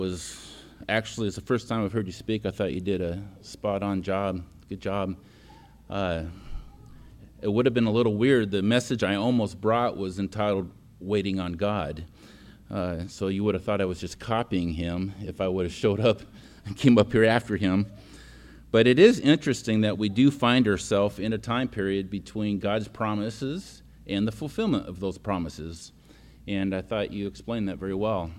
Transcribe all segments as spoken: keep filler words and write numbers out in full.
was actually, it's the first time I've heard you speak. I thought you did a spot-on job. Good job. Uh, it would have been a little weird. The message I almost brought was entitled Waiting on God. Uh, so you would have thought I was just copying him if I would have showed up and came up here after him. But it is interesting that we do find ourselves in a time period between God's promises and the fulfillment of those promises. And I thought you explained that very well.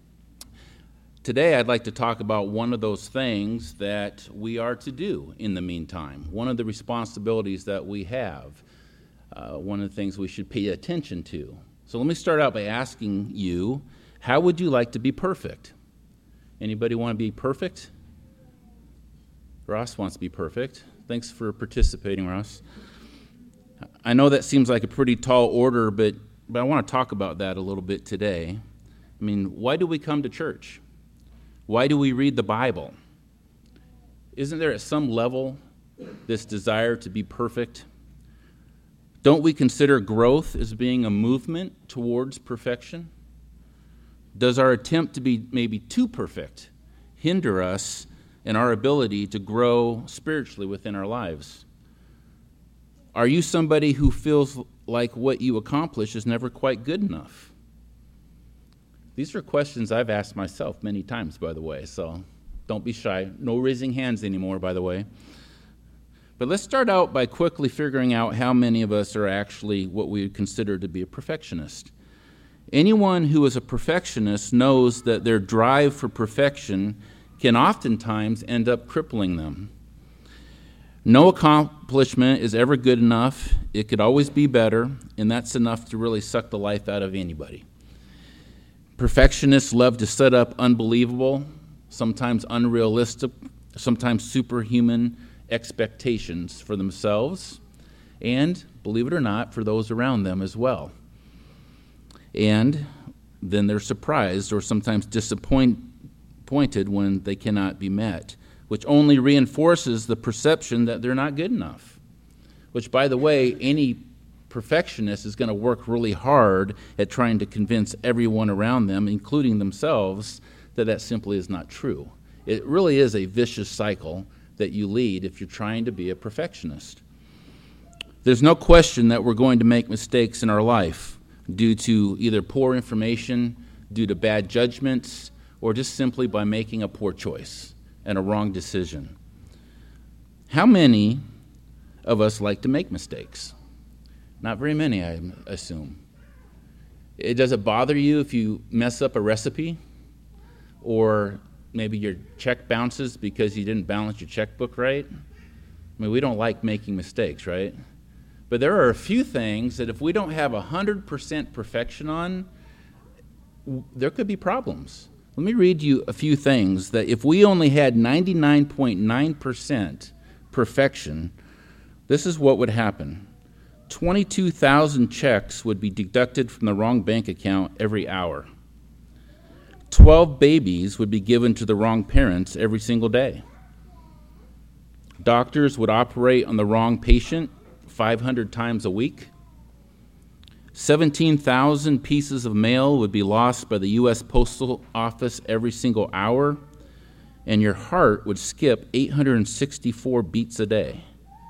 Today, I'd like to talk about one of those things that we are to do in the meantime, one of the responsibilities that we have, uh, one of the things we should pay attention to. So let me start out by asking you, how would you like to be perfect? Anybody want to be perfect? Ross wants to be perfect. Thanks for participating, Ross. I know that seems like a pretty tall order, but, but I want to talk about that a little bit today. I mean, why do we come to church? Why do we read the Bible? Isn't there at some level this desire to be perfect? Don't we consider growth as being a movement towards perfection? Does our attempt to be maybe too perfect hinder us in our ability to grow spiritually within our lives? Are you somebody who feels like what you accomplish is never quite good enough? These are questions I've asked myself many times, by the way, so don't be shy. No raising hands anymore, by the way. But let's start out by quickly figuring out how many of us are actually what we would consider to be a perfectionist. Anyone who is a perfectionist knows that their drive for perfection can oftentimes end up crippling them. No accomplishment is ever good enough. It could always be better, and that's enough to really suck the life out of anybody. Perfectionists love to set up unbelievable, sometimes unrealistic, sometimes superhuman expectations for themselves, and, believe it or not, for those around them as well. And then they're surprised or sometimes disappointed when they cannot be met, which only reinforces the perception that they're not good enough. Which, by the way, any perfectionist is going to work really hard at trying to convince everyone around them, including themselves, that that simply is not true. It really is a vicious cycle that you lead if you're trying to be a perfectionist. There's no question that we're going to make mistakes in our life due to either poor information, due to bad judgments, or just simply by making a poor choice and a wrong decision. How many of us like to make mistakes? Not very many, I assume. It, does it bother you if you mess up a recipe? Or maybe your check bounces because you didn't balance your checkbook right? I mean, we don't like making mistakes, right? But there are a few things that if we don't have one hundred percent perfection on, there could be problems. Let me read you a few things that if we only had ninety-nine point nine percent perfection, this is what would happen. twenty-two thousand checks would be deducted from the wrong bank account every hour. twelve babies would be given to the wrong parents every single day. Doctors would operate on the wrong patient five hundred times a week. seventeen thousand pieces of mail would be lost by the U S Postal Office every single hour, and your heart would skip eight hundred sixty-four beats a day,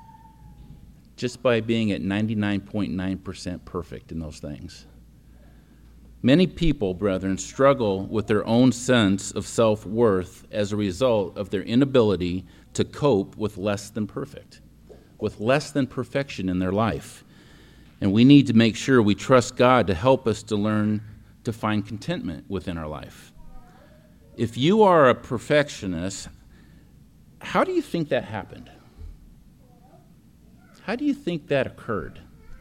just by being at ninety-nine point nine percent perfect in those things. Many people, brethren, struggle with their own sense of self-worth as a result of their inability to cope with less than perfect, with less than perfection in their life. And we need to make sure we trust God to help us to learn to find contentment within our life. If you are a perfectionist, how do you think that happened? How do you think that occurred?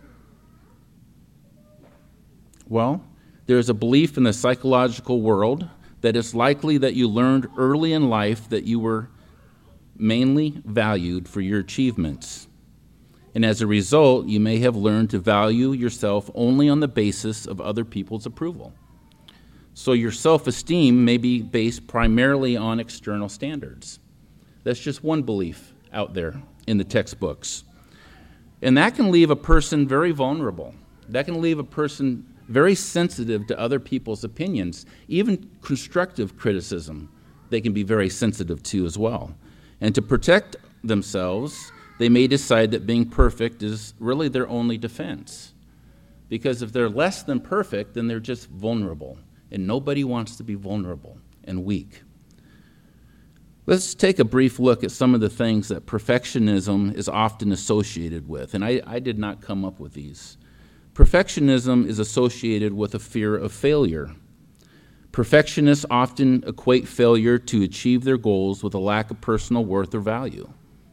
Well, there's a belief in the psychological world that it's likely that you learned early in life that you were mainly valued for your achievements. And as a result, you may have learned to value yourself only on the basis of other people's approval. So your self-esteem may be based primarily on external standards. That's just one belief out there in the textbooks. And that can leave a person very vulnerable. That can leave a person very sensitive to other people's opinions, even constructive criticism they can be very sensitive to as well. And to protect themselves, they may decide that being perfect is really their only defense. Because if they're less than perfect, then they're just vulnerable. And nobody wants to be vulnerable and weak. Let's take a brief look at some of the things that perfectionism is often associated with. And I, I did not come up with these. Perfectionism is associated with a fear of failure. Perfectionists often equate failure to achieve their goals with a lack of personal worth or value.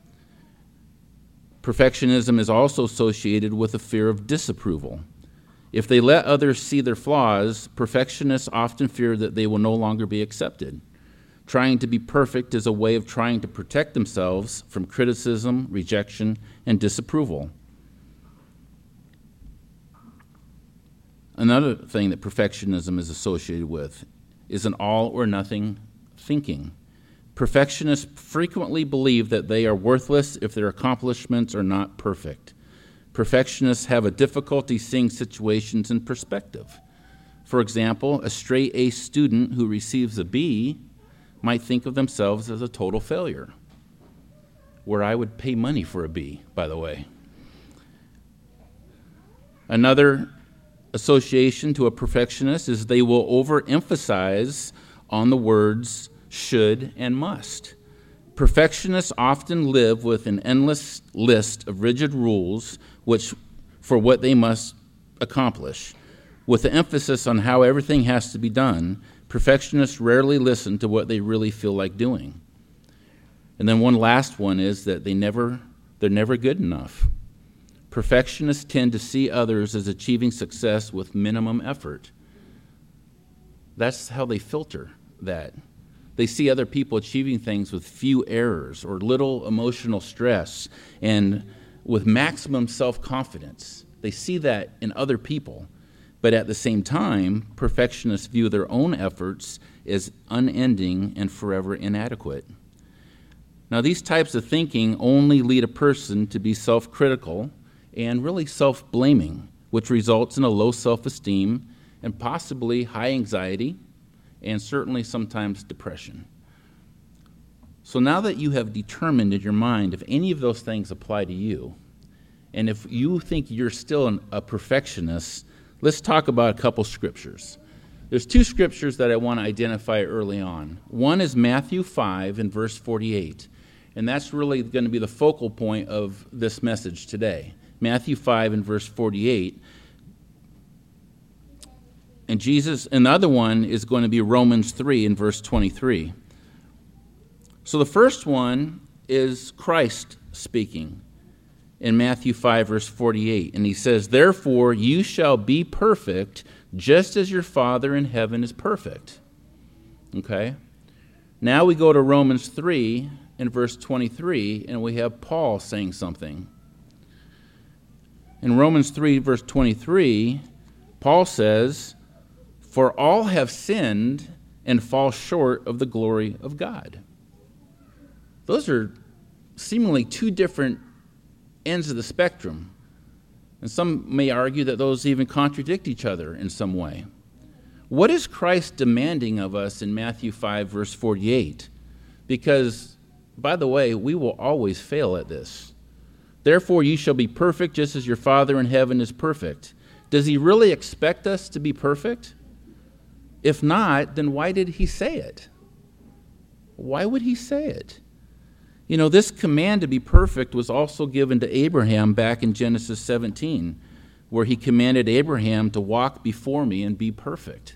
Perfectionism is also associated with a fear of disapproval. If they let others see their flaws, perfectionists often fear that they will no longer be accepted. Trying to be perfect is a way of trying to protect themselves from criticism, rejection, and disapproval. Another thing that perfectionism is associated with is an all-or-nothing thinking. Perfectionists frequently believe that they are worthless if their accomplishments are not perfect. Perfectionists have a difficulty seeing situations in perspective. For example, a straight-A student who receives a B might think of themselves as a total failure, where I would pay money for a B, by the way. Another association to a perfectionist is they will overemphasize on the words should and must. Perfectionists often live with an endless list of rigid rules which for what they must accomplish. With the emphasis on how everything has to be done, perfectionists rarely listen to what they really feel like doing. And then one last one is that they never, they're never good enough. Perfectionists tend to see others as achieving success with minimum effort. That's how they filter that. They see other people achieving things with few errors or little emotional stress and with maximum self-confidence. They see that in other people. But at the same time, perfectionists view their own efforts as unending and forever inadequate. Now, these types of thinking only lead a person to be self-critical and really self-blaming, which results in a low self-esteem and possibly high anxiety and certainly sometimes depression. So now that you have determined in your mind if any of those things apply to you, and if you think you're still an, a perfectionist, let's talk about a couple scriptures. There's two scriptures that I want to identify early on. One is Matthew five and verse forty-eight, and that's really going to be the focal point of this message today. Matthew five and verse forty-eight. And Jesus, another one is going to be Romans three and verse twenty-three. So the first one is Christ speaking in Matthew five verse forty-eight. And he says, "Therefore you shall be perfect, just as your Father in heaven is perfect." Okay? Now we go to Romans three and verse twenty-three, and we have Paul saying something. In Romans three, verse twenty-three, Paul says, "For all have sinned and fall short of the glory of God." Those are seemingly two different ends of the spectrum. And some may argue that those even contradict each other in some way. What is Christ demanding of us in Matthew five, verse forty-eight? Because, by the way, we will always fail at this. "Therefore you shall be perfect just as your Father in heaven is perfect." Does he really expect us to be perfect? If not, then why did he say it? Why would he say it? You know, this command to be perfect was also given to Abraham back in Genesis seventeen, where he commanded Abraham to walk before me and be perfect.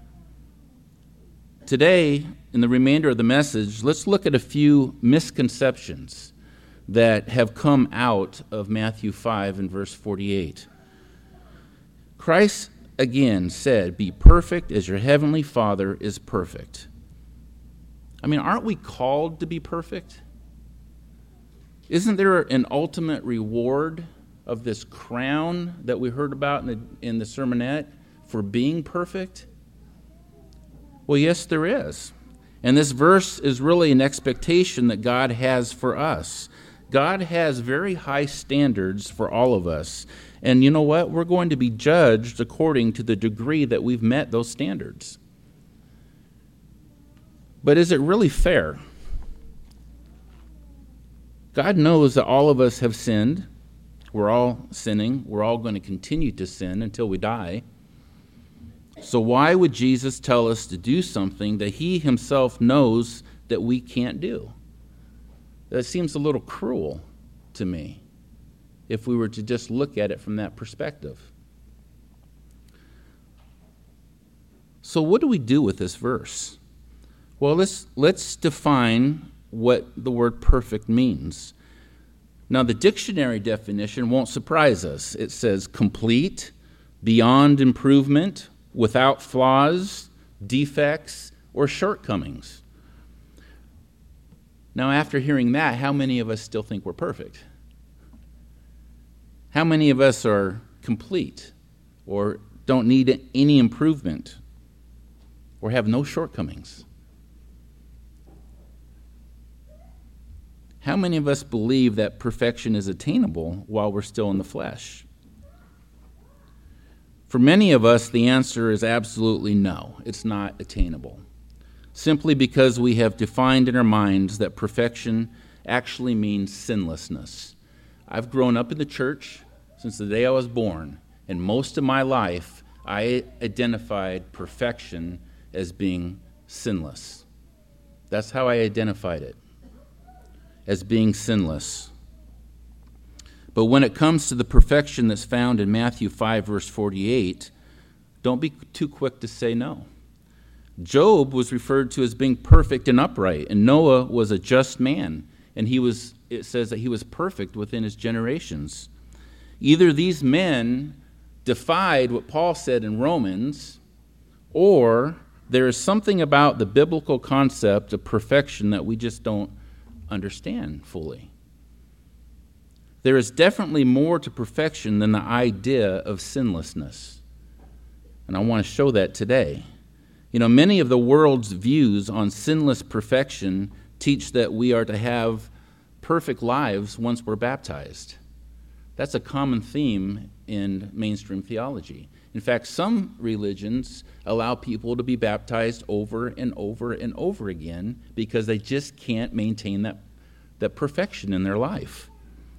Today, in the remainder of the message, let's look at a few misconceptions that have come out of Matthew five and verse forty-eight. Christ again said, "Be perfect as your heavenly Father is perfect." I mean, aren't we called to be perfect? Isn't there an ultimate reward of this crown that we heard about in the, in the sermonette for being perfect? Well, yes, there is. And this verse is really an expectation that God has for us. God has very high standards for all of us. And you know what? We're going to be judged according to the degree that we've met those standards. But is it really fair? God knows that all of us have sinned. We're all sinning. We're all going to continue to sin until we die. So why would Jesus tell us to do something that he himself knows that we can't do? That seems a little cruel to me if we were to just look at it from that perspective. So what do we do with this verse? Well, let's, let's define what the word perfect means. Now, the dictionary definition won't surprise us. It says complete, beyond improvement, without flaws, defects, or shortcomings. Now, after hearing that, how many of us still think we're perfect? How many of us are complete or don't need any improvement or have no shortcomings? How many of us believe that perfection is attainable while we're still in the flesh? For many of us, the answer is absolutely no. It's not attainable. Simply because we have defined in our minds that perfection actually means sinlessness. I've grown up in the church since the day I was born, and most of my life I identified perfection as being sinless. That's how I identified it, as being sinless. But when it comes to the perfection that's found in Matthew five, verse forty-eight, don't be too quick to say no. Job was referred to as being perfect and upright, and Noah was a just man, and he was, it says that he was perfect within his generations. Either these men defied what Paul said in Romans, or there is something about the biblical concept of perfection that we just don't understand fully. There is definitely more to perfection than the idea of sinlessness. And I want to show that today. You know, many of the world's views on sinless perfection teach that we are to have perfect lives once we're baptized. That's a common theme in mainstream theology. In fact, some religions allow people to be baptized over and over and over again because they just can't maintain that, that perfection in their life.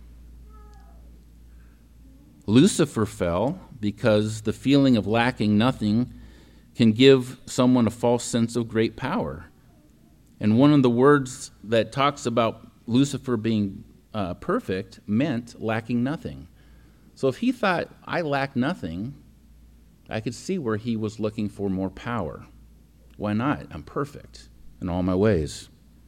Lucifer fell because the feeling of lacking nothing can give someone a false sense of great power. And one of the words that talks about Lucifer being uh, perfect meant lacking nothing. So if he thought, I lack nothing, I could see where he was looking for more power. Why not? I'm perfect in all my ways.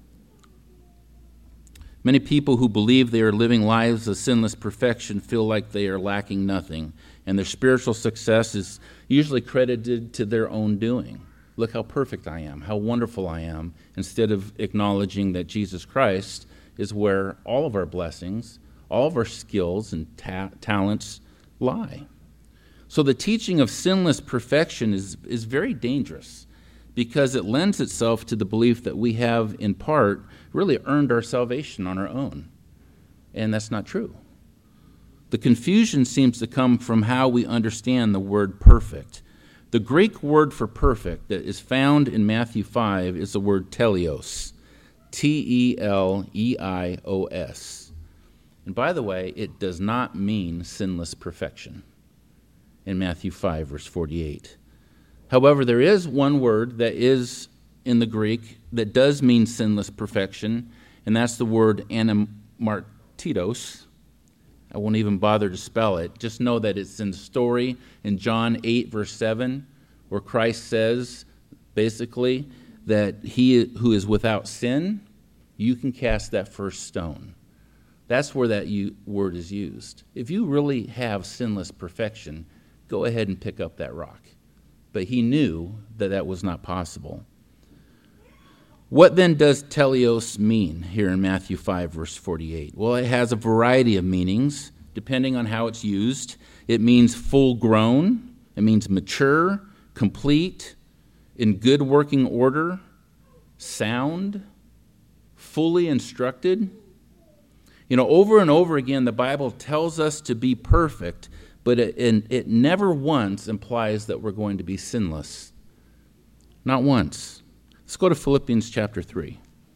Many people who believe they are living lives of sinless perfection feel like they are lacking nothing, and their spiritual success is usually credited to their own doing. Look how perfect I am, how wonderful I am, instead of acknowledging that Jesus Christ is where all of our blessings, all of our skills and ta- talents lie. So the teaching of sinless perfection is, is very dangerous because it lends itself to the belief that we have, in part, really earned our salvation on our own. And that's not true. The confusion seems to come from how we understand the word perfect. The Greek word for perfect that is found in Matthew five is the word teleos, T E L E I O S. And by the way, it does not mean sinless perfection in Matthew five, verse forty-eight. However, there is one word that is in the Greek that does mean sinless perfection, and that's the word anamartitos. I won't even bother to spell it. Just know that it's in the story in John eight, verse seven, where Christ says, basically, that he who is without sin, you can cast that first stone. That's where that word is used. If you really have sinless perfection, go ahead and pick up that rock. But he knew that that was not possible. What then does teleos mean here in Matthew five, verse forty-eight? Well, it has a variety of meanings, depending on how it's used. It means full grown. It means mature, complete, in good working order, sound, fully instructed. You know, over and over again, the Bible tells us to be perfect, but it, it never once implies that we're going to be sinless. Not once. Let's go to Philippians chapter three.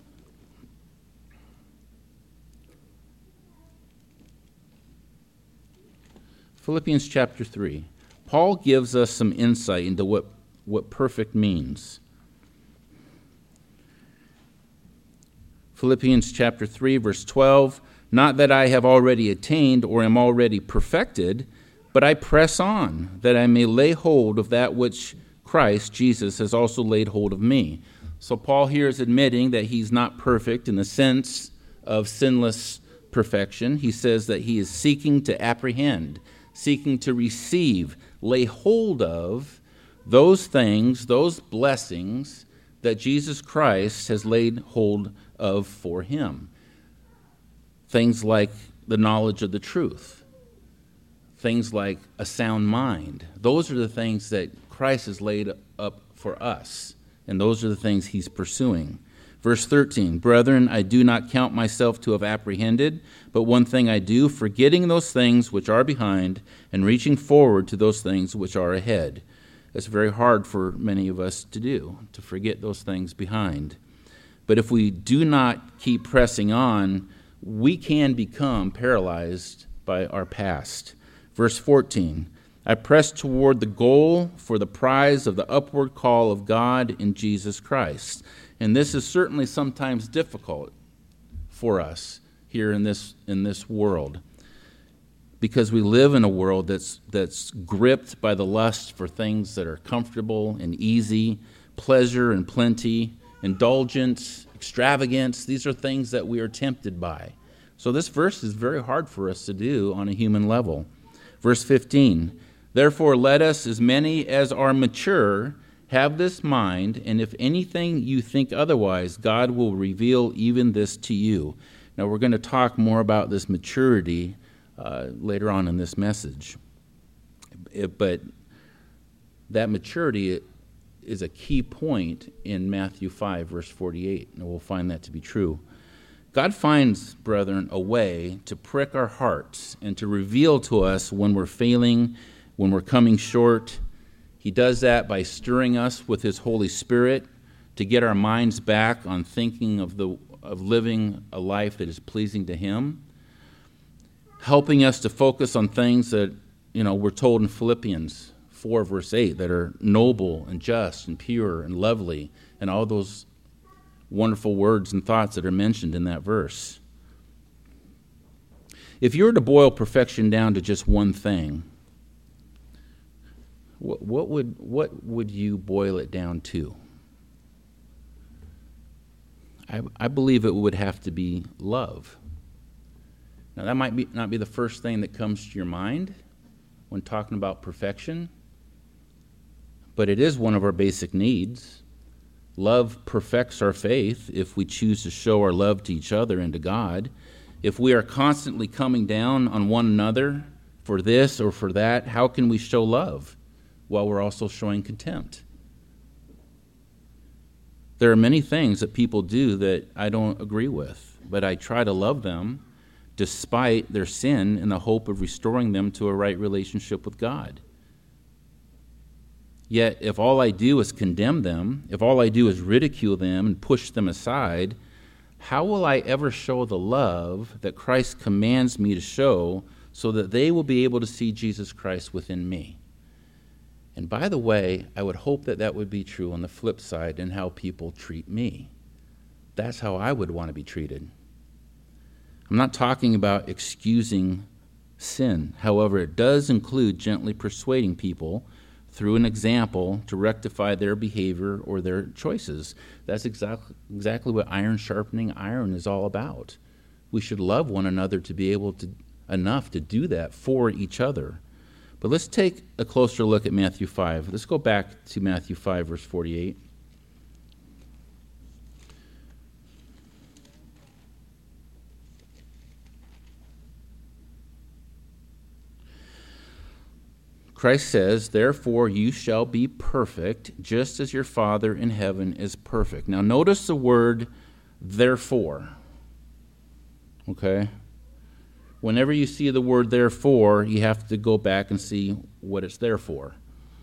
Philippians chapter three. Paul gives us some insight into what, what perfect means. Philippians chapter three, verse twelve. Not that I have already attained or am already perfected, but I press on, that I may lay hold of that which Christ Jesus has also laid hold of me. So Paul here is admitting that he's not perfect in the sense of sinless perfection. He says that he is seeking to apprehend, seeking to receive, lay hold of those things, those blessings that Jesus Christ has laid hold of for him. Things like the knowledge of the truth, things like a sound mind. Those are the things that Christ has laid up for us, and those are the things he's pursuing. Verse thirteen, Brethren, I do not count myself to have apprehended, but one thing I do, forgetting those things which are behind and reaching forward to those things which are ahead. It's very hard for many of us to do, to forget those things behind. But if we do not keep pressing on, we can become paralyzed by our past. Verse fourteen, I press toward the goal for the prize of the upward call of God in Jesus Christ. And this is certainly sometimes difficult for us here in this in this world, because we live in a world that's that's gripped by the lust for things that are comfortable and easy, pleasure and plenty, indulgence, extravagance. These are things that we are tempted by. So this verse is very hard for us to do on a human level. Verse fifteen, Therefore let us, as many as are mature, have this mind, and if anything you think otherwise, God will reveal even this to you. Now we're going to talk more about this maturity uh, later on in this message. It, but that maturity is a key point in Matthew five, verse forty-eight, and we'll find that to be true. God finds, brethren, a way to prick our hearts and to reveal to us when we're failing, when we're coming short. He does that by stirring us with his Holy Spirit to get our minds back on thinking of the of living a life that is pleasing to him, helping us to focus on things that, you know, we're told in Philippians four, verse eight, that are noble and just and pure and lovely, and all those wonderful words and thoughts that are mentioned in that verse. If you were to boil perfection down to just one thing, what, what would what would you boil it down to? I, I believe it would have to be love. Now, that might be, not be the first thing that comes to your mind when talking about perfection, but it is one of our basic needs. Love perfects our faith if we choose to show our love to each other and to God. If we are constantly coming down on one another for this or for that, how can we show love while we're also showing contempt? There are many things that people do that I don't agree with, but I try to love them despite their sin in the hope of restoring them to a right relationship with God. Yet, if all I do is condemn them, if all I do is ridicule them and push them aside, how will I ever show the love that Christ commands me to show so that they will be able to see Jesus Christ within me? And by the way, I would hope that that would be true on the flip side in how people treat me. That's how I would want to be treated. I'm not talking about excusing sin. However, it does include gently persuading people through an example to rectify their behavior or their choices. That's exactly exactly what iron sharpening iron is all about. We should love one another to be able to enough to do that for each other. But let's take a closer look at Matthew five. Let's go back to Matthew five, verse forty-eight. Christ says, therefore you shall be perfect, just as your Father in heaven is perfect. Now notice the word therefore. Okay? Whenever you see the word therefore, you have to go back and see what it's there for.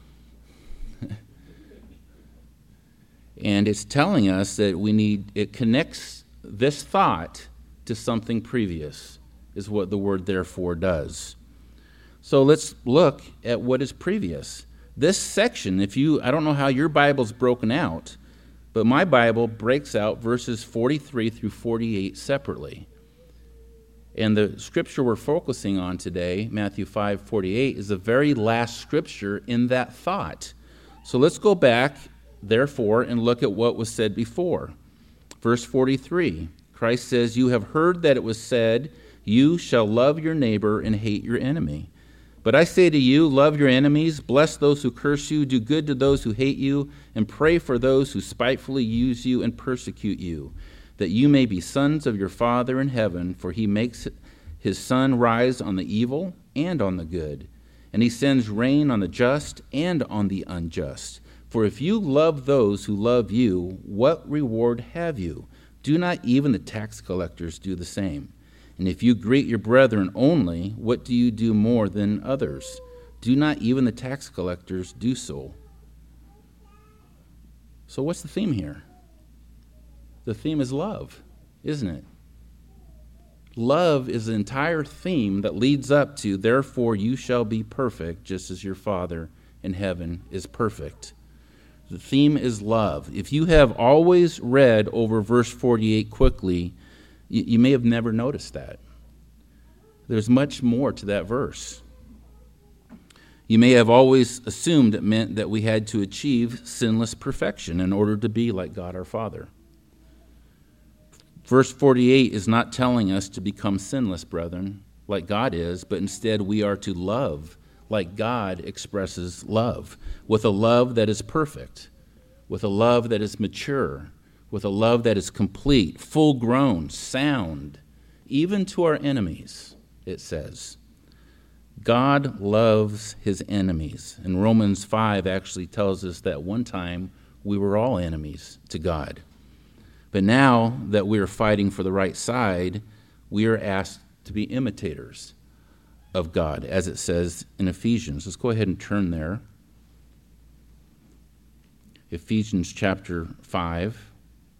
And it's telling us that we need, it connects this thought to something previous, is what the word therefore does. So let's look at what is previous. This section, if you, I don't know how your Bible's broken out, but my Bible breaks out verses forty-three through forty-eight separately. And the scripture we're focusing on today, Matthew five forty-eight, is the very last scripture in that thought. So let's go back, therefore, and look at what was said before. Verse forty-three, Christ says, "You have heard that it was said, 'You shall love your neighbor and hate your enemy.' But I say to you, love your enemies, bless those who curse you, do good to those who hate you, and pray for those who spitefully use you and persecute you, that you may be sons of your Father in heaven, for he makes his sun rise on the evil and on the good, and he sends rain on the just and on the unjust. For if you love those who love you, what reward have you? Do not even the tax collectors do the same? And if you greet your brethren only, what do you do more than others? Do not even the tax collectors do so?" So what's the theme here? The theme is love, isn't it? Love is the entire theme that leads up to, "Therefore you shall be perfect, just as your Father in heaven is perfect." The theme is love. If you have always read over verse forty-eight quickly, you, you may have never noticed that. There's much more to that verse. You may have always assumed it meant that we had to achieve sinless perfection in order to be like God our Father. Verse forty-eight is not telling us to become sinless, brethren, like God is, but instead we are to love like God expresses love, with a love that is perfect, with a love that is mature, with a love that is complete, full-grown, sound, even to our enemies, it says. God loves his enemies. And Romans five actually tells us that one time we were all enemies to God. But now that we are fighting for the right side, we are asked to be imitators of God, as it says in Ephesians. Let's go ahead and turn there. Ephesians chapter five.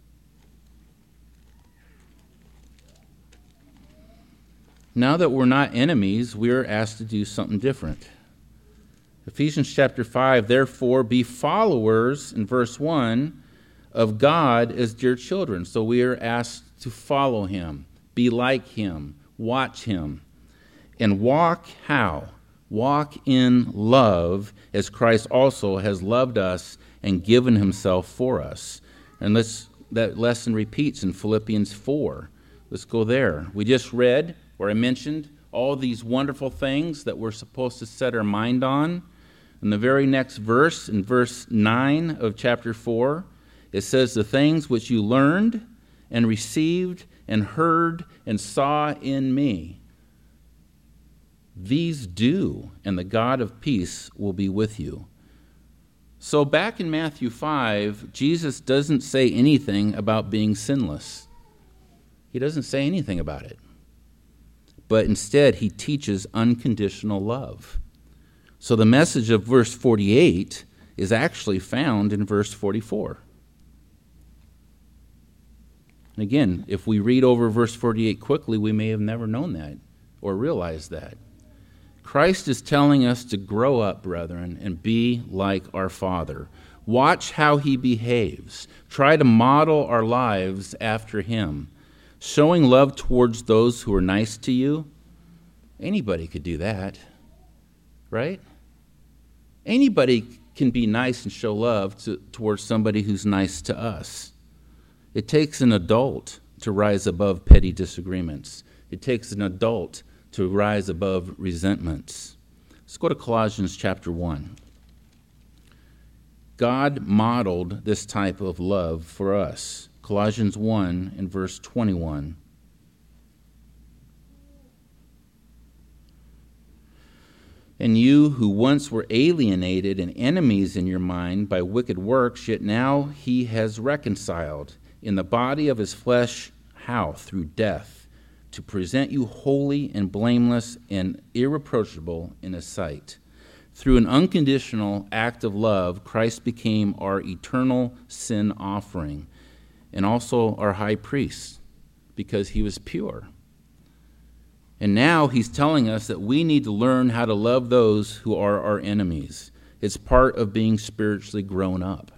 Now that we're not enemies, we are asked to do something different. Ephesians chapter five, "Therefore be followers," in verse one, "of God as dear children." So we are asked to follow him, be like him, watch him. And walk how? Walk in love as Christ also has loved us and given himself for us. And let's, that lesson repeats in Philippians four. Let's go there. We just read, or I mentioned, all these wonderful things that we're supposed to set our mind on. In the very next verse, in verse nine of chapter four, it says, "The things which you learned and received and heard and saw in me, these do, and the God of peace will be with you." So back in Matthew five, Jesus doesn't say anything about being sinless. He doesn't say anything about it. But instead, he teaches unconditional love. So the message of verse forty-eight is actually found in verse forty-four. And again, if we read over verse forty-eight quickly, we may have never known that or realized that. Christ is telling us to grow up, brethren, and be like our Father. Watch how he behaves. Try to model our lives after him. Showing love towards those who are nice to you. Anybody could do that, right? Anybody can be nice and show love to, towards somebody who's nice to us. It takes an adult to rise above petty disagreements. It takes an adult to rise above resentments. Let's go to Colossians chapter one. God modeled this type of love for us. Colossians one and verse twenty-one. "And you who once were alienated and enemies in your mind by wicked works, yet now he has reconciled in the body of his flesh." How? Through death. to present you holy and blameless and irreproachable in His sight. Through an unconditional act of love, Christ became our eternal sin offering and also our high priest because He was pure. And now He's telling us that we need to learn how to love those who are our enemies. It's part of being spiritually grown up.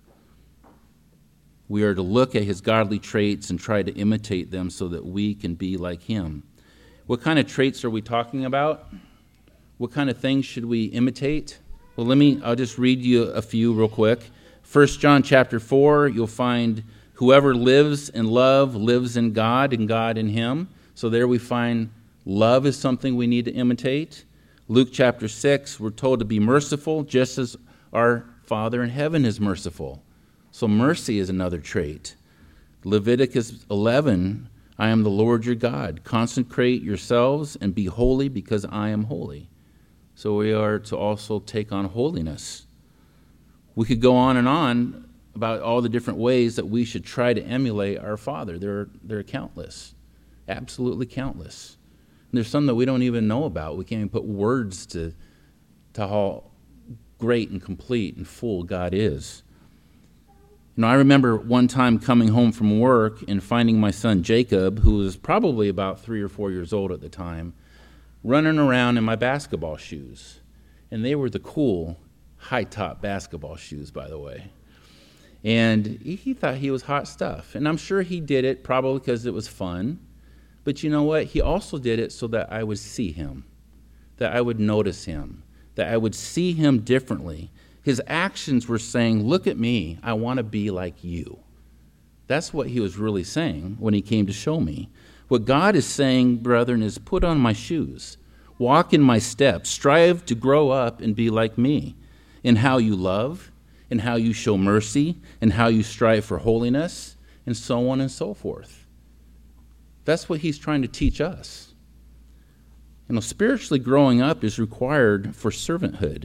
We are to look at His godly traits and try to imitate them so that we can be like Him. What kind of traits are we talking about? What kind of things should we imitate? Well, let me, I'll just read you a few real quick. First John chapter four, you'll find whoever lives in love lives in God and God in him. So there we find love is something we need to imitate. Luke chapter six, we're told to be merciful just as our Father in heaven is merciful. So mercy is another trait. Leviticus eleven, I am the Lord your God. Consecrate yourselves and be holy because I am holy. So we are to also take on holiness. We could go on and on about all the different ways that we should try to emulate our Father. They're, they're countless, absolutely countless. And there's some that we don't even know about. We can't even put words to, to how great and complete and full God is. You know, I remember one time coming home from work and finding my son Jacob, who was probably about three or four years old at the time, running around in my basketball shoes. And they were the cool, high-top basketball shoes, by the way. And he thought he was hot stuff. And I'm sure he did it probably because it was fun. But you know what? He also did it so that I would see him, that I would notice him, that I would see him differently. His actions were saying, look at me, I want to be like you. That's what he was really saying when he came to show me. What God is saying, brethren, is put on my shoes, walk in my steps, strive to grow up and be like me in how you love, in how you show mercy, in how you strive for holiness, and so on and so forth. That's what he's trying to teach us. You know, spiritually growing up is required for servanthood.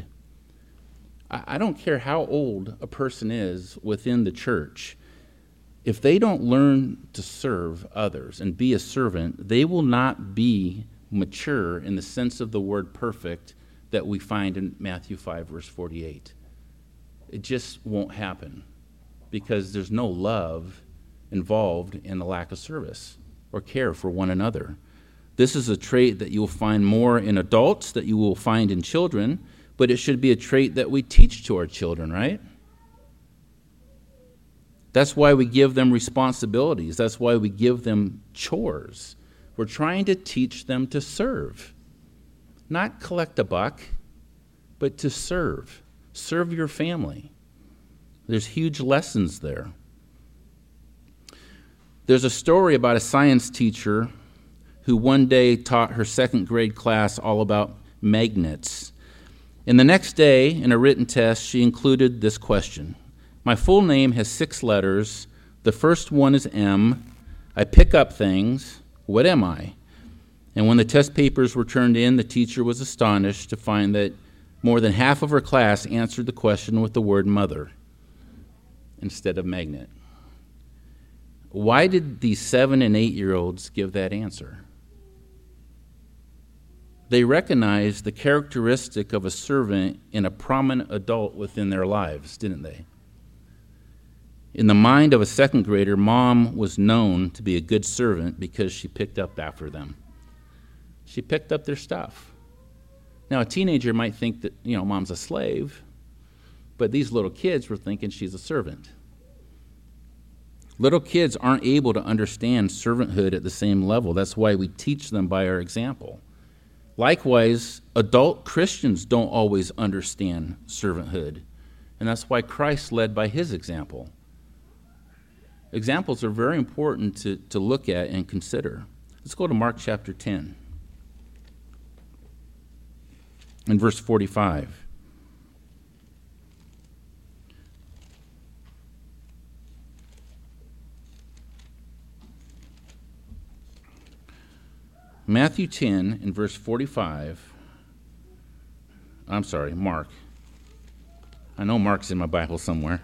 I don't care how old a person is within the church. If they don't learn to serve others and be a servant, they will not be mature in the sense of the word perfect that we find in Matthew five, verse forty-eight. It just won't happen because there's no love involved in the lack of service or care for one another. This is a trait that you will find more in adults, that you will find in children, but it should be a trait that we teach to our children, right? That's why we give them responsibilities. That's why we give them chores. We're trying to teach them to serve. Not collect a buck, but to serve. Serve your family. There's huge lessons there. There's a story about a science teacher who one day taught her second grade class all about magnets. And the next day, in a written test, she included this question. My full name has six letters. The first one is M. I pick up things. What am I? And when the test papers were turned in, the teacher was astonished to find that more than half of her class answered the question with the word mother instead of magnet. Why did these seven and eight-year-olds give that answer? They recognized the characteristic of a servant in a prominent adult within their lives, didn't they? In the mind of a second grader, mom was known to be a good servant because she picked up after them. She picked up their stuff. Now, a teenager might think that, you know, mom's a slave, but these little kids were thinking she's a servant. Little kids aren't able to understand servanthood at the same level. That's why we teach them by our example. Likewise, adult Christians don't always understand servanthood, and that's why Christ led by his example. Examples are very important to, to look at and consider. Let's go to Mark chapter ten and verse forty-five. Matthew ten and verse forty-five. I'm sorry, Mark. I know Mark's in my Bible somewhere.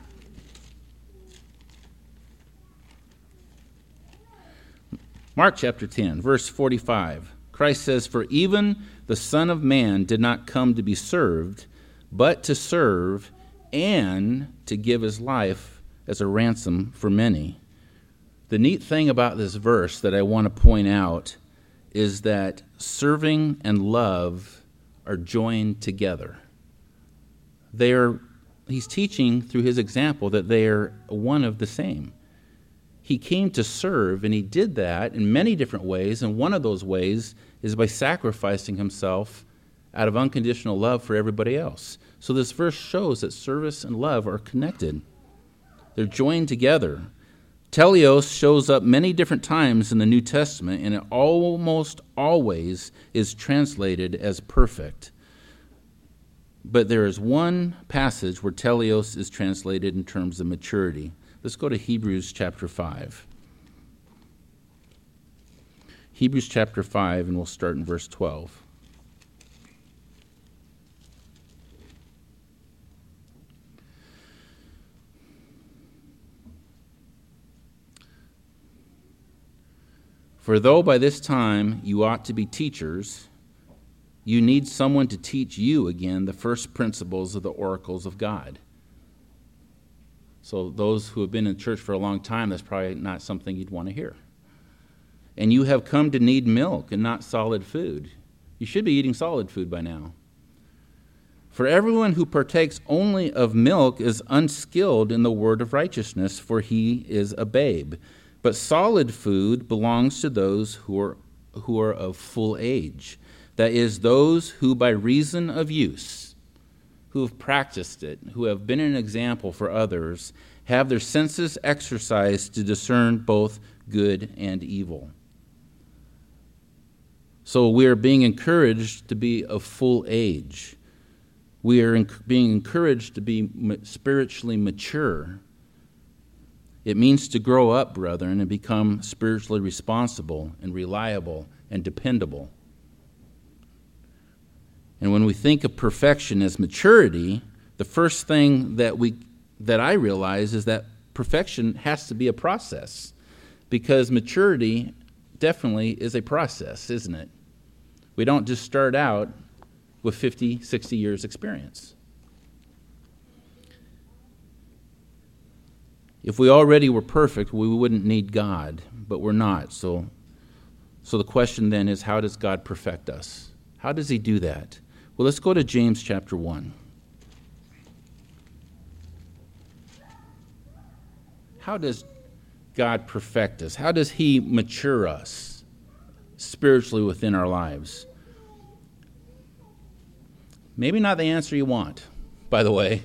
Mark chapter ten, verse forty-five. Christ says, "For even the Son of Man did not come to be served, but to serve and to give his life as a ransom for many." The neat thing about this verse that I want to point out is that serving and love are joined together. They are, he's teaching through his example that they are one of the same. He came to serve, and he did that in many different ways, and one of those ways is by sacrificing himself out of unconditional love for everybody else. So this verse shows that service and love are connected. They're joined together. Teleos shows up many different times in the New Testament, and it almost always is translated as perfect. But there is one passage where teleos is translated in terms of maturity. Let's go to Hebrews chapter five. Hebrews chapter five, and we'll start in verse twelve. "For though by this time you ought to be teachers, you need someone to teach you again the first principles of the oracles of God." So those who have been in church for a long time, that's probably not something you'd want to hear. "And you have come to need milk and not solid food." You should be eating solid food by now. "For everyone who partakes only of milk is unskilled in the word of righteousness, for he is a babe. But solid food belongs to those who are, who are of full age, that is, those who by reason of use, who have practiced it, who have been an example for others, have their senses exercised to discern both good and evil." So we are being encouraged to be of full age. We are being encouraged to be spiritually mature. It means to grow up, brethren, and become spiritually responsible and reliable and dependable. And when we think of perfection as maturity, the first thing that we that I realize is that perfection has to be a process, because maturity definitely is a process, isn't it? We don't just start out with fifty, sixty years experience. If we already were perfect, we wouldn't need God, but we're not. So, so the question then is, how does God perfect us? How does he do that? Well, let's go to James chapter one. How does God perfect us? How does he mature us spiritually within our lives? Maybe not the answer you want, by the way.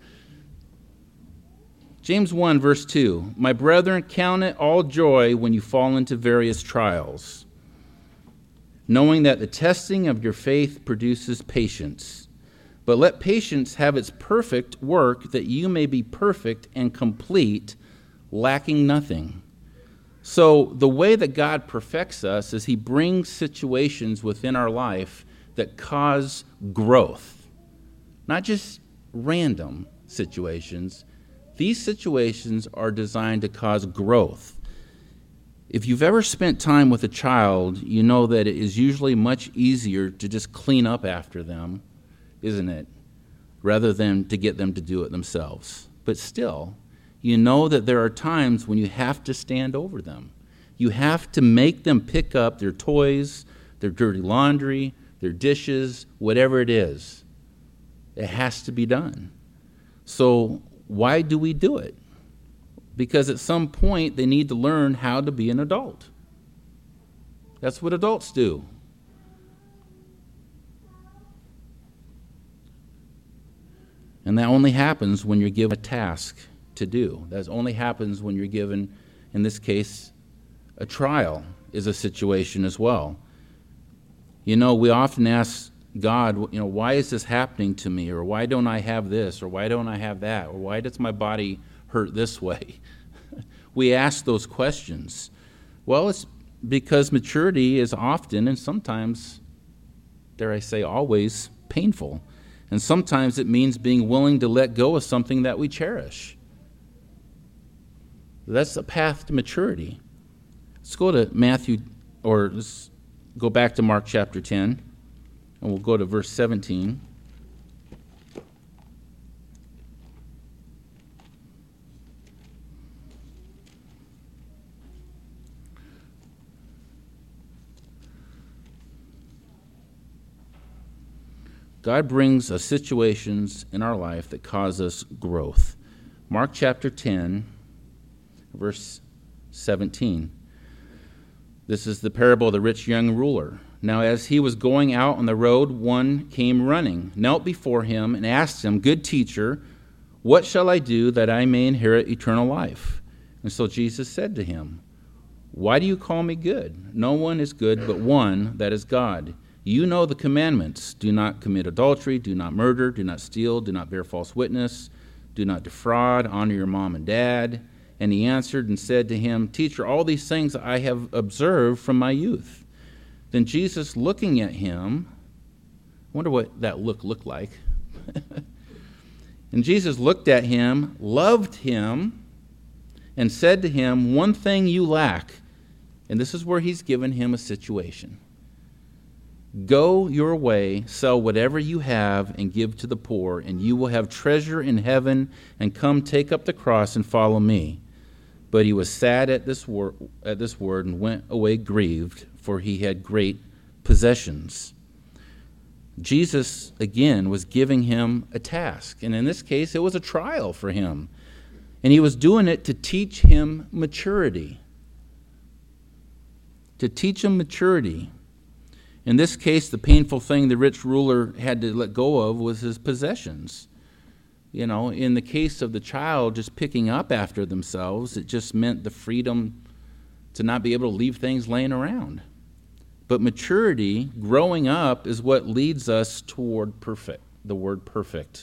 James one, verse two, "My brethren, count it all joy when you fall into various trials, knowing that the testing of your faith produces patience. But let patience have its perfect work, that you may be perfect and complete, lacking nothing." So the way that God perfects us is he brings situations within our life that cause growth, not just random situations. These situations are designed to cause growth. If you've ever spent time with a child, you know that it is usually much easier to just clean up after them, isn't it? Rather than to get them to do it themselves. But still, you know that there are times when you have to stand over them. You have to make them pick up their toys, their dirty laundry, their dishes, whatever it is. It has to be done. So why do we do it? Because at some point they need to learn how to be an adult. That's what adults do. And that only happens when you're given a task to do. That only happens when you're given, in this case, a trial is a situation as well. You know, we often ask God, you know, why is this happening to me? Or why don't I have this? Or why don't I have that? Or why does my body hurt this way? We ask those questions. Well, it's because maturity is often and sometimes, dare I say always, painful. And sometimes it means being willing to let go of something that we cherish. That's a path to maturity. Let's go to Matthew, or let's go back to Mark chapter ten, and we'll go to verse seventeen. God brings us situations in our life that cause us growth. Mark chapter ten, verse seventeen. This is the parable of the rich young ruler. Now as he was going out on the road, one came running, knelt before him, and asked him, "Good teacher, what shall I do that I may inherit eternal life?" And so Jesus said to him, "Why do you call me good? No one is good but one, that is God. You know the commandments. Do not commit adultery, do not murder, do not steal, do not bear false witness, do not defraud, honor your mom and dad." And he answered and said to him, "Teacher, all these things I have observed from my youth." Then Jesus, looking at him, I wonder what that look looked like. And Jesus looked at him, loved him, and said to him, "One thing you lack." And this is where he's given him a situation. "Go your way, sell whatever you have, and give to the poor, and you will have treasure in heaven, and come take up the cross and follow me." But he was sad at this, wor- at this word and went away grieved, for he had great possessions. Jesus, again, was giving him a task. And in this case, it was a trial for him. And he was doing it to teach him maturity. To teach him maturity. In this case, the painful thing the rich ruler had to let go of was his possessions. You know, in the case of the child just picking up after themselves, it just meant the freedom to not be able to leave things laying around. But maturity, growing up, is what leads us toward perfect, the word perfect.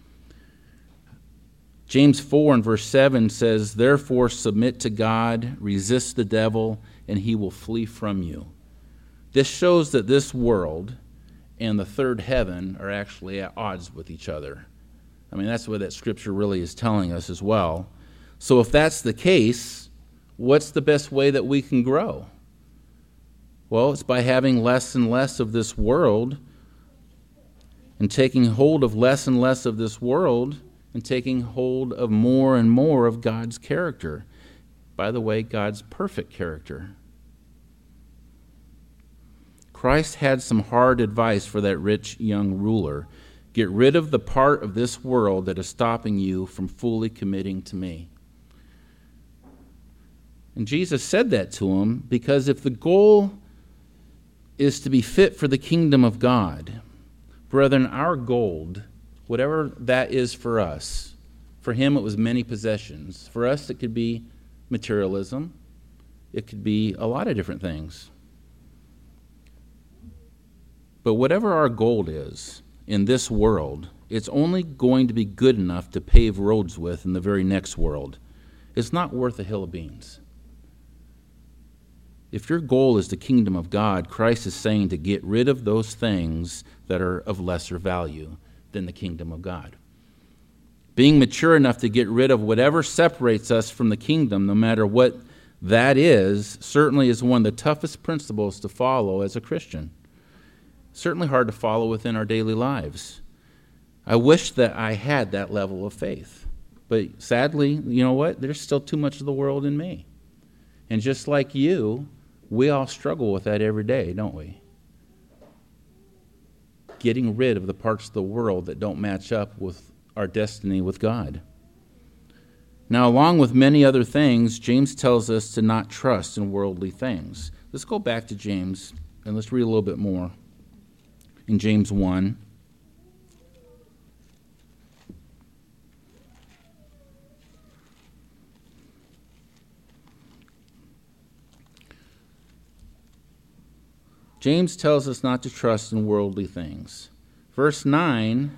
James four and verse seven says, "Therefore submit to God, resist the devil, and he will flee from you." This shows that this world and the third heaven are actually at odds with each other. I mean, that's what that scripture really is telling us as well. So if that's the case, what's the best way that we can grow? Well, it's by having less and less of this world and taking hold of less and less of this world and taking hold of more and more of God's character. By the way, God's perfect character. Christ had some hard advice for that rich young ruler. Get rid of the part of this world that is stopping you from fully committing to me. And Jesus said that to him because if the goal is to be fit for the kingdom of God, brethren, our gold, whatever that is for us, for him it was many possessions. For us it could be materialism. It could be a lot of different things. But whatever our goal is in this world, it's only going to be good enough to pave roads with in the very next world. It's not worth a hill of beans. If your goal is the kingdom of God, Christ is saying to get rid of those things that are of lesser value than the kingdom of God. Being mature enough to get rid of whatever separates us from the kingdom, no matter what that is, certainly is one of the toughest principles to follow as a Christian. Certainly hard to follow within our daily lives. I wish that I had that level of faith. But sadly, you know what? There's still too much of the world in me. And just like you, we all struggle with that every day, don't we? Getting rid of the parts of the world that don't match up with our destiny with God. Now, along with many other things, James tells us to not trust in worldly things. Let's go back to James and let's read a little bit more. In James one. James tells us not to trust in worldly things. Verse nine,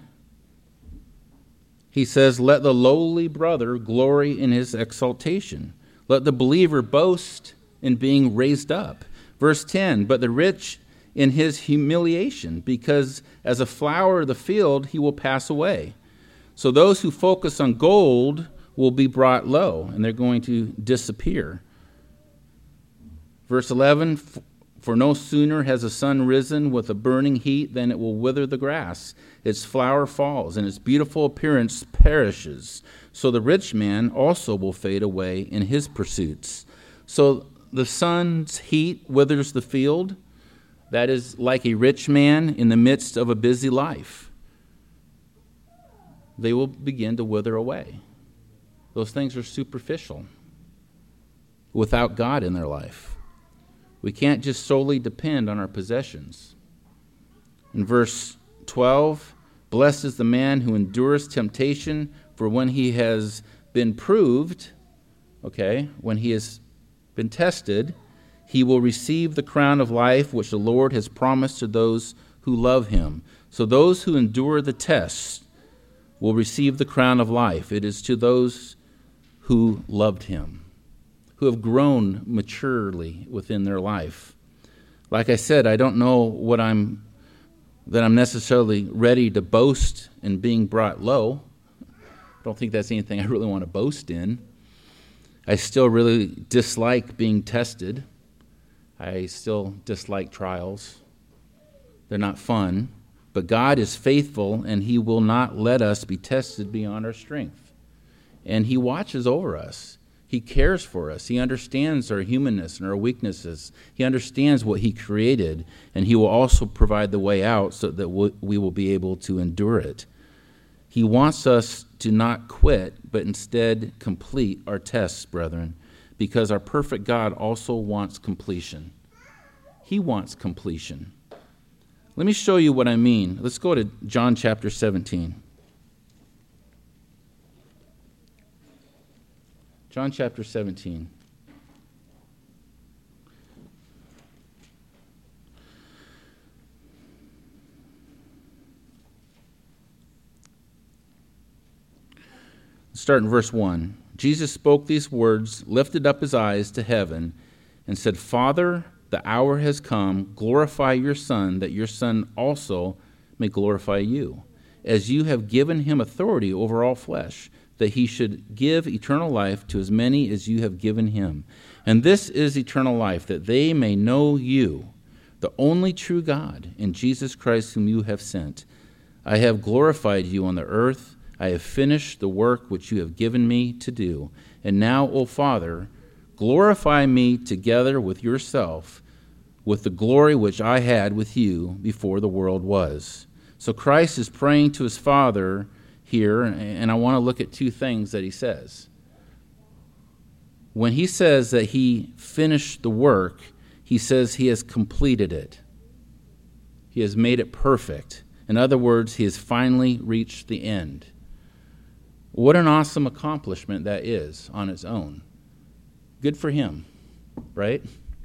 he says, "Let the lowly brother glory in his exaltation. Let the believer boast in being raised up." Verse ten, "But the rich in his humiliation, because as a flower of the field he will pass away." So those who focus on gold will be brought low, and they're going to disappear. Verse eleven, for no sooner has the sun risen with a burning heat than it will wither the grass. Its flower falls, and its beautiful appearance perishes. So the rich man also will fade away in his pursuits. So the sun's heat withers the field. That is like a rich man in the midst of a busy life. They will begin to wither away. Those things are superficial without God in their life. We can't just solely depend on our possessions. In verse twelve, blessed is the man who endures temptation, for when he has been proved, okay, when he has been tested, he will receive the crown of life which the Lord has promised to those who love him. So those who endure the test will receive the crown of life. It is to those who loved him, who have grown maturely within their life. Like I said, I don't know what I'm that I'm necessarily ready to boast in being brought low. I don't think that's anything I really want to boast in. I still really dislike being tested. I still dislike trials. They're not fun. But God is faithful, and he will not let us be tested beyond our strength. And he watches over us. He cares for us. He understands our humanness and our weaknesses. He understands what he created, and he will also provide the way out so that we will be able to endure it. He wants us to not quit, but instead complete our tests, brethren, because our perfect God also wants completion. He wants completion. Let me show you what I mean. Let's go to John chapter seventeen. John chapter seventeen. Let's start in verse one. Jesus spoke these words, lifted up his eyes to heaven, and said, Father, the hour has come. Glorify your Son, that your Son also may glorify you, as you have given him authority over all flesh, that he should give eternal life to as many as you have given him. And this is eternal life, that they may know you, the only true God, and Jesus Christ whom you have sent. I have glorified you on the earth. I have finished the work which you have given me to do. And now, O Father, glorify me together with yourself, with the glory which I had with you before the world was. So Christ is praying to his Father here, and I want to look at two things that he says. When he says that he finished the work, he says he has completed it. He has made it perfect. In other words, he has finally reached the end. What an awesome accomplishment that is on its own. Good for him, right?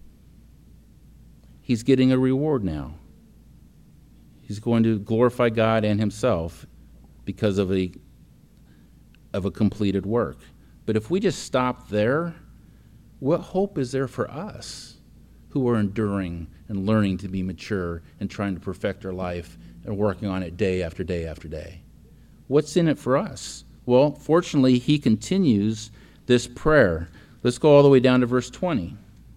He's getting a reward now. He's going to glorify God and himself because of a of a completed work. But if we just stop there, what hope is there for us who are enduring and learning to be mature and trying to perfect our life and working on it day after day after day? What's in it for us? Well, fortunately, he continues this prayer. Let's go all the way down to verse twenty.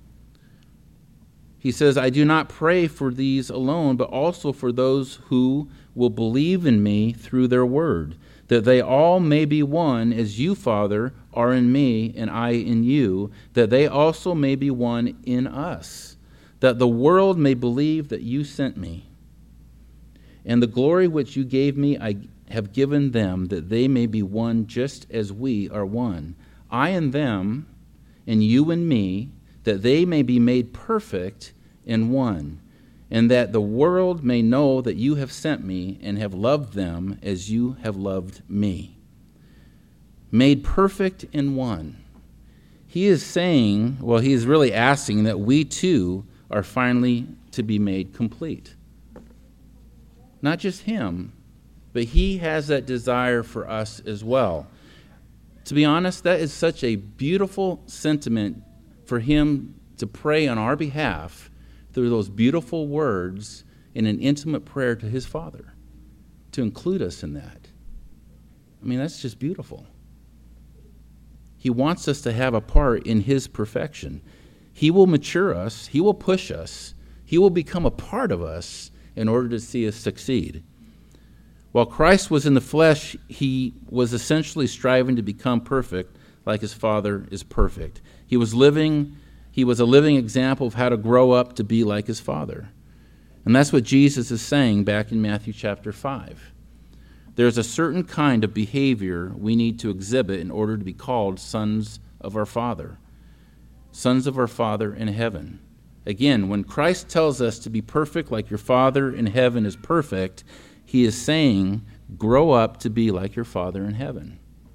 He says, I do not pray for these alone, but also for those who will believe in me through their word, that they all may be one, as you, Father, are in me and I in you, that they also may be one in us, that the world may believe that you sent me. And the glory which you gave me I have given them, that they may be one just as we are one. I and them, and you and me, that they may be made perfect in one, and that the world may know that you have sent me and have loved them as you have loved me. Made perfect in one. He is saying, well, he is really asking that we too are finally to be made complete. Not just him, but he has that desire for us as well. To be honest, that is such a beautiful sentiment for him to pray on our behalf through those beautiful words in an intimate prayer to his Father, to include us in that. I mean, that's just beautiful. He wants us to have a part in his perfection. He will mature us. He will push us. He will become a part of us in order to see us succeed. While Christ was in the flesh, he was essentially striving to become perfect like his Father is perfect. He was living, he was a living example of how to grow up to be like his Father. And that's what Jesus is saying back in Matthew chapter five. There's a certain kind of behavior we need to exhibit in order to be called sons of our Father. Sons of our Father in heaven. Again, when Christ tells us to be perfect like your Father in heaven is perfect, he is saying, grow up to be like your Father in heaven.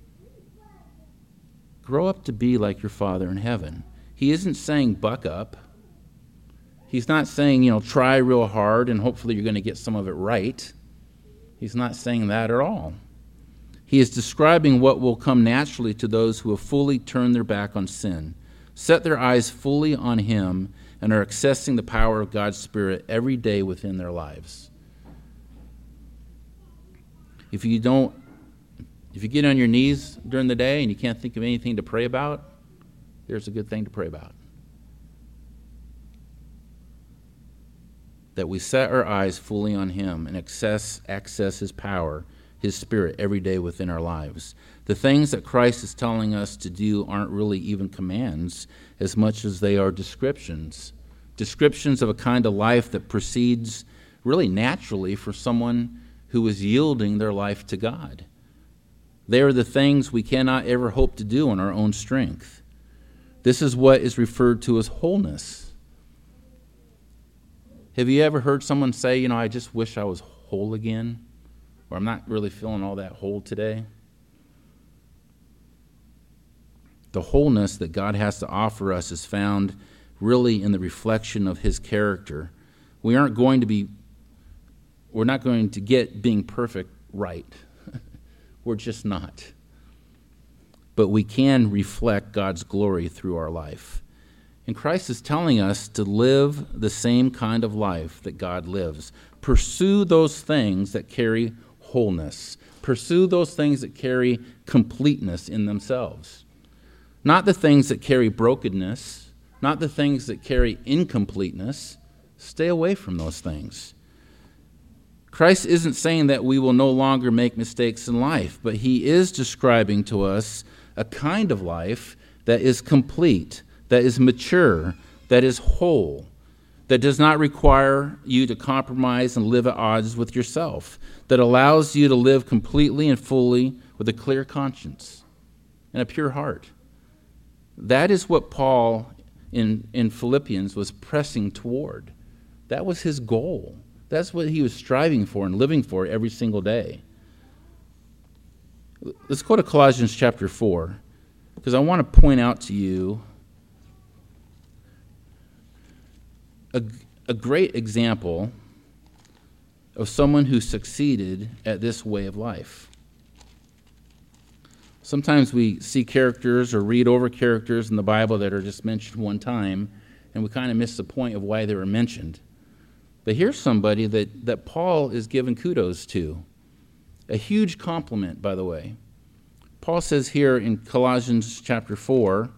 Grow up to be like your Father in heaven. He isn't saying buck up. He's not saying, you know, try real hard and hopefully you're going to get some of it right. He's not saying that at all. He is describing what will come naturally to those who have fully turned their back on sin, set their eyes fully on him, and are accessing the power of God's Spirit every day within their lives. If you don't, if you get on your knees during the day and you can't think of anything to pray about, here's a good thing to pray about. That we set our eyes fully on him and access, access his power, his Spirit every day within our lives. The things that Christ is telling us to do aren't really even commands as much as they are descriptions. Descriptions of a kind of life that proceeds really naturally for someone who is yielding their life to God. They are the things we cannot ever hope to do in our own strength. This is what is referred to as wholeness. Have you ever heard someone say, you know, I just wish I was whole again? Or I'm not really feeling all that whole today? The wholeness that God has to offer us is found really in the reflection of his character. We aren't going to be, we're not going to get being perfect right. We're just not. But we can reflect God's glory through our life. And Christ is telling us to live the same kind of life that God lives. Pursue those things that carry wholeness. Pursue those things that carry completeness in themselves. Not the things that carry brokenness, not the things that carry incompleteness. Stay away from those things. Christ isn't saying that we will no longer make mistakes in life, but he is describing to us a kind of life that is complete, that is mature, that is whole, that does not require you to compromise and live at odds with yourself, that allows you to live completely and fully with a clear conscience and a pure heart. That is what Paul in, in Philippians was pressing toward. That was his goal. That's what he was striving for and living for every single day. Let's go to Colossians chapter four, because I want to point out to you a, a great example of someone who succeeded at this way of life. Sometimes we see characters or read over characters in the Bible that are just mentioned one time, and we kind of miss the point of why they were mentioned. But here's somebody that, that Paul is giving kudos to. A huge compliment, by the way. Paul says here in Colossians chapter four,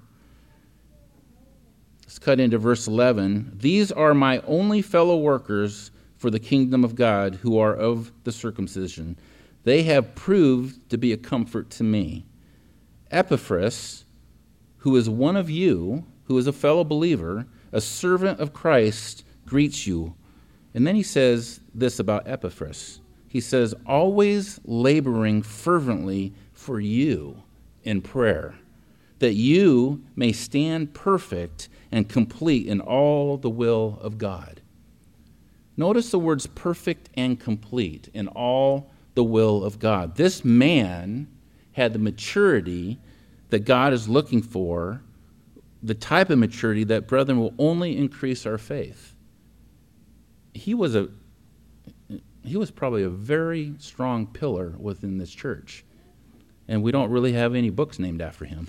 let's cut into verse eleven, "These are my only fellow workers for the kingdom of God who are of the circumcision. They have proved to be a comfort to me. Epaphras, who is one of you, who is a fellow believer, a servant of Christ, greets you." And then he says this about Epaphras. He says, "Always laboring fervently for you in prayer, that you may stand perfect and complete in all the will of God." Notice the words perfect and complete in all the will of God. This man had the maturity that God is looking for, the type of maturity that, brethren, will only increase our faith. He was a he was probably a very strong pillar within this church. And we don't really have any books named after him.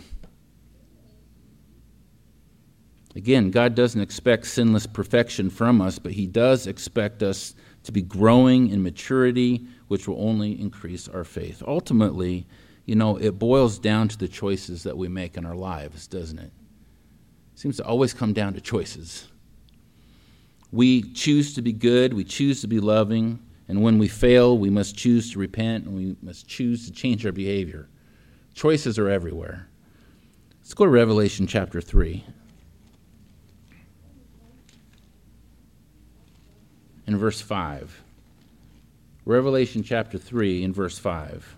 Again, God doesn't expect sinless perfection from us, but he does expect us to be growing in maturity, which will only increase our faith. Ultimately, you know, it boils down to the choices that we make in our lives, doesn't it? seems to always come down to choices. We choose to be good, we choose to be loving, and when we fail, we must choose to repent, and we must choose to change our behavior. Choices are everywhere. Let's go to Revelation chapter three. In verse five. Revelation chapter three in verse five.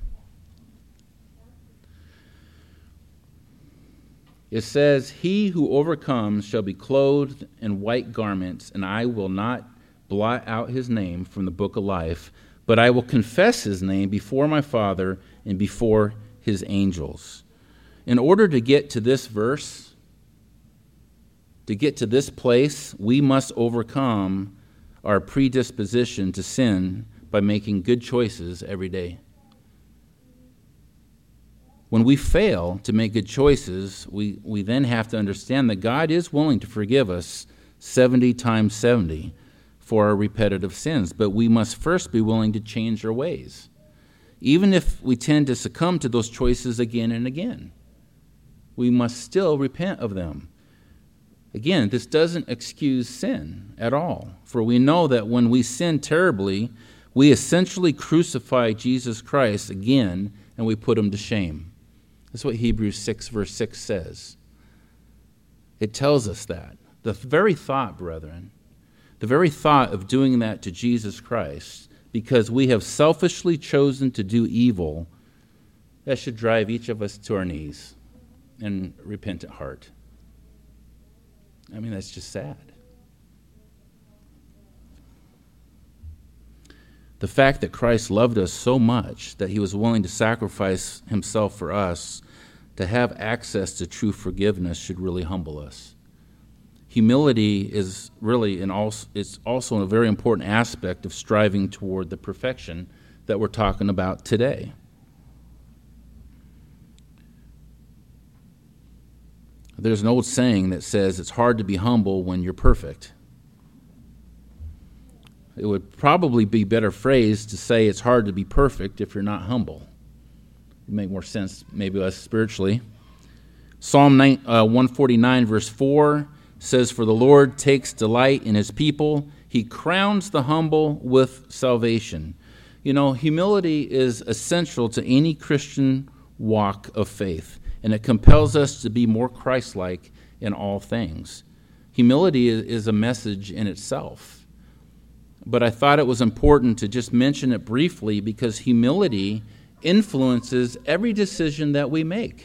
It says, "He who overcomes shall be clothed in white garments, and I will not blot out his name from the book of life, but I will confess his name before my Father and before his angels." In order to get to this verse, to get to this place, we must overcome our predisposition to sin by making good choices every day. When we fail to make good choices, we, we then have to understand that God is willing to forgive us seventy times seventy for our repetitive sins, but we must first be willing to change our ways, even if we tend to succumb to those choices again and again. We must still repent of them. Again, this doesn't excuse sin at all, for we know that when we sin terribly, we essentially crucify Jesus Christ again and we put him to shame. That's what Hebrews six verse six says. It tells us that. The very thought, brethren, the very thought of doing that to Jesus Christ, because we have selfishly chosen to do evil, that should drive each of us to our knees and repentant heart. I mean, that's just sad. The fact that Christ loved us so much that he was willing to sacrifice himself for us to have access to true forgiveness should really humble us. Humility is really an also, it's also a very important aspect of striving toward the perfection that we're talking about today. There's an old saying that says it's hard to be humble when you're perfect. It would probably be better phrased to say it's hard to be perfect if you're not humble. It would make more sense, maybe less spiritually. Psalm one forty-nine verse four says, "For the Lord takes delight in his people. He crowns the humble with salvation." You know, humility is essential to any Christian walk of faith, and it compels us to be more Christ-like in all things. Humility is a message in itself. But I thought it was important to just mention it briefly because humility influences every decision that we make.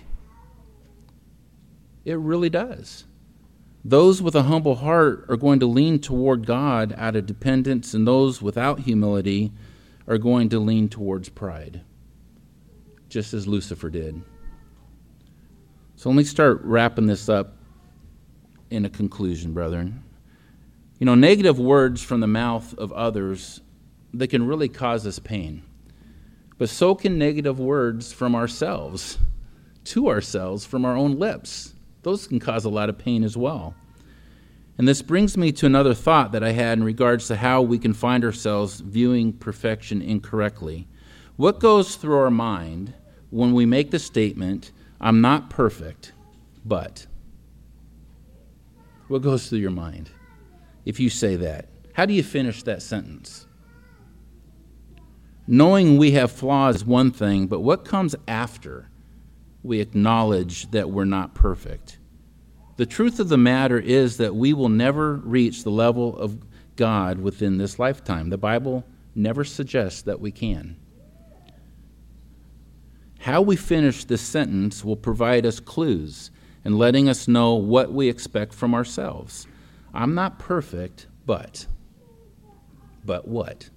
It really does. Those with a humble heart are going to lean toward God out of dependence, and those without humility are going to lean towards pride, just as Lucifer did. So let me start wrapping this up in a conclusion, brethren. You know, negative words from the mouth of others, they can really cause us pain. But so can negative words from ourselves, to ourselves, from our own lips. Those can cause a lot of pain as well. And this brings me to another thought that I had in regards to how we can find ourselves viewing perfection incorrectly. What goes through our mind when we make the statement, "I'm not perfect, but"? What goes through your mind if you say that? How do you finish that sentence? Knowing we have flaws is one thing, but what comes after we acknowledge that we're not perfect? The truth of the matter is that we will never reach the level of God within this lifetime. The Bible never suggests that we can. How we finish this sentence will provide us clues and letting us know what we expect from ourselves. I'm not perfect, but. But what?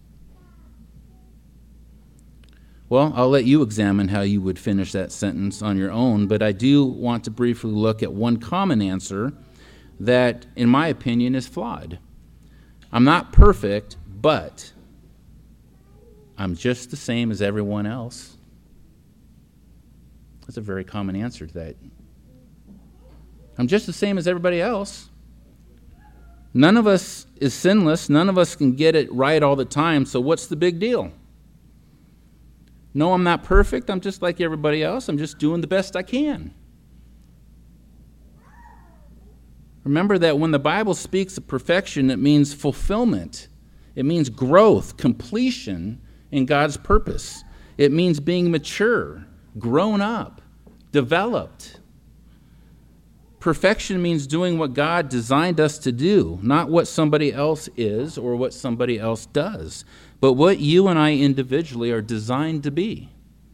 Well, I'll let you examine how you would finish that sentence on your own, but I do want to briefly look at one common answer that, in my opinion, is flawed. I'm not perfect, but I'm just the same as everyone else. That's a very common answer to that. I'm just the same as everybody else. None of us is sinless. None of us can get it right all the time, so what's the big deal? No, I'm not perfect. I'm just like everybody else. I'm just doing the best I can. Remember that when the Bible speaks of perfection, it means fulfillment. It means growth, completion in God's purpose. It means being mature, grown up, developed. Perfection means doing what God designed us to do, not what somebody else is or what somebody else does, but what you and I individually are designed to be.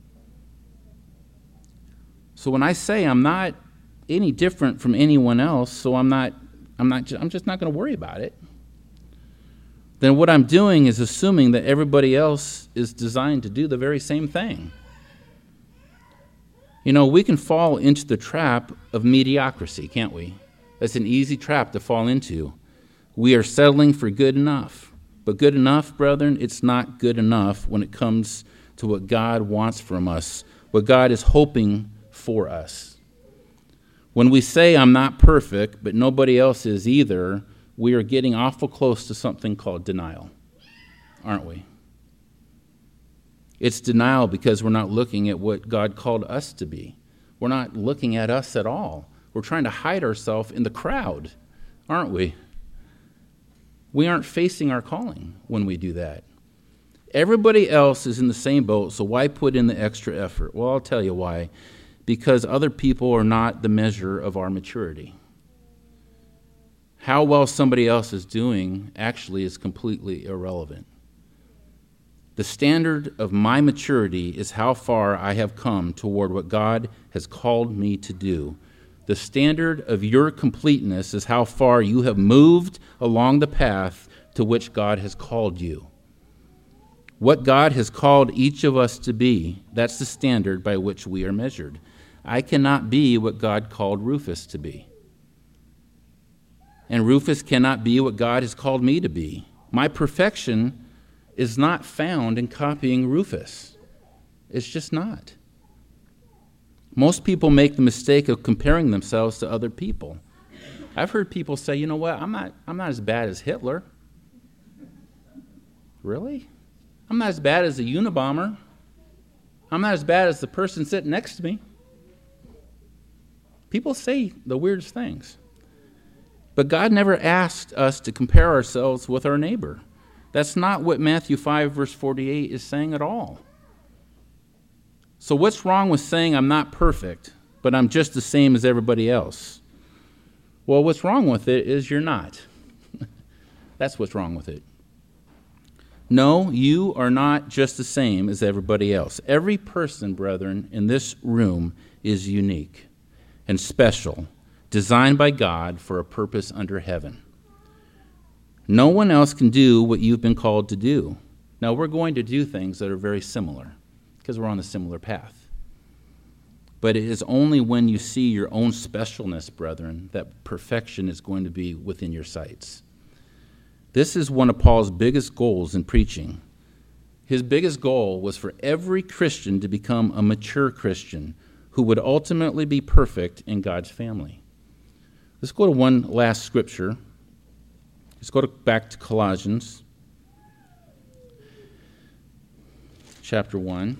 So when I say I'm not any different from anyone else, so I'm not, I'm not, I'm just not going to worry about it, then what I'm doing is assuming that everybody else is designed to do the very same thing. You know, we can fall into the trap of mediocrity, can't we? That's an easy trap to fall into. We are settling for good enough. But good enough, brethren, it's not good enough when it comes to what God wants from us, what God is hoping for us. When we say I'm not perfect, but nobody else is either, we are getting awful close to something called denial, aren't we? It's denial because we're not looking at what God called us to be. We're not looking at us at all. We're trying to hide ourselves in the crowd, aren't we? We aren't facing our calling when we do that. Everybody else is in the same boat, so why put in the extra effort? Well, I'll tell you why. Because other people are not the measure of our maturity. How well somebody else is doing actually is completely irrelevant. The standard of my maturity is how far I have come toward what God has called me to do. The standard of your completeness is how far you have moved along the path to which God has called you. What God has called each of us to be, that's the standard by which we are measured. I cannot be what God called Rufus to be. And Rufus cannot be what God has called me to be. My perfection is not found in copying Rufus. It's just not. Most people make the mistake of comparing themselves to other people. I've heard people say, you know what, I'm not, I'm not as bad as Hitler. Really? I'm not as bad as a Unabomber. I'm not as bad as the person sitting next to me. People say the weirdest things. But God never asked us to compare ourselves with our neighbor. That's not what Matthew five, verse forty-eight is saying at all. So what's wrong with saying I'm not perfect, but I'm just the same as everybody else? Well, what's wrong with it is you're not. That's what's wrong with it. No, you are not just the same as everybody else. Every person, brethren, in this room is unique and special, designed by God for a purpose under heaven. No one else can do what you've been called to do. Now, we're going to do things that are very similar because we're on a similar path. But it is only when you see your own specialness, brethren, that perfection is going to be within your sights. This is one of Paul's biggest goals in preaching. His biggest goal was for every Christian to become a mature Christian who would ultimately be perfect in God's family. Let's go to one last scripture. Let's go to, back to Colossians chapter one.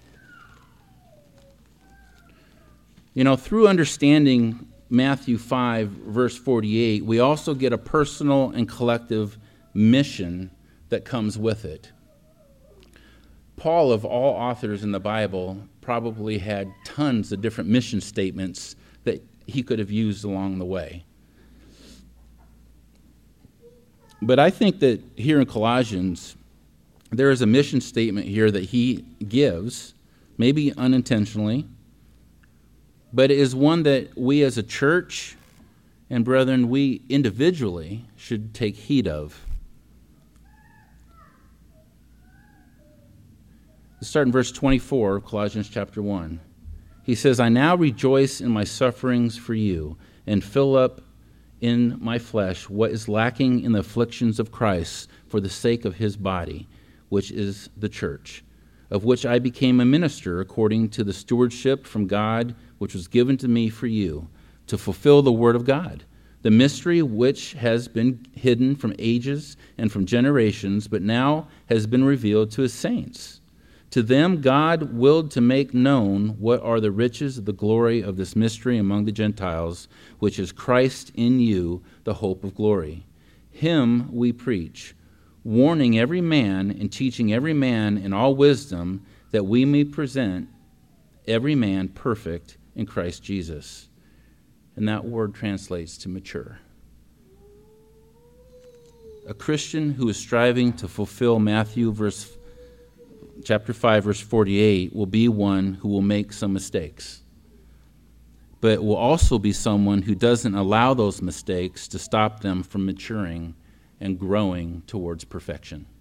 You know, through understanding Matthew five, verse forty-eight, we also get a personal and collective mission that comes with it. Paul, of all authors in the Bible, probably had tons of different mission statements that he could have used along the way. But I think that here in Colossians, there is a mission statement here that he gives, maybe unintentionally, but it is one that we as a church and brethren, we individually should take heed of. Let's start in verse twenty-four of Colossians chapter one. He says, I now rejoice in my sufferings for you and fill up in my flesh what is lacking in the afflictions of Christ for the sake of his body, which is the church, of which I became a minister according to the stewardship from God which was given to me for you, to fulfill the word of God, the mystery which has been hidden from ages and from generations, but now has been revealed to his saints. To them God willed to make known what are the riches of the glory of this mystery among the Gentiles, which is Christ in you, the hope of glory. Him we preach, warning every man and teaching every man in all wisdom, that we may present every man perfect in Christ Jesus. And that word translates to mature. A Christian who is striving to fulfill Matthew verse chapter five, verse forty-eight, will be one who will make some mistakes. But it will also be someone who doesn't allow those mistakes to stop them from maturing and growing towards perfection.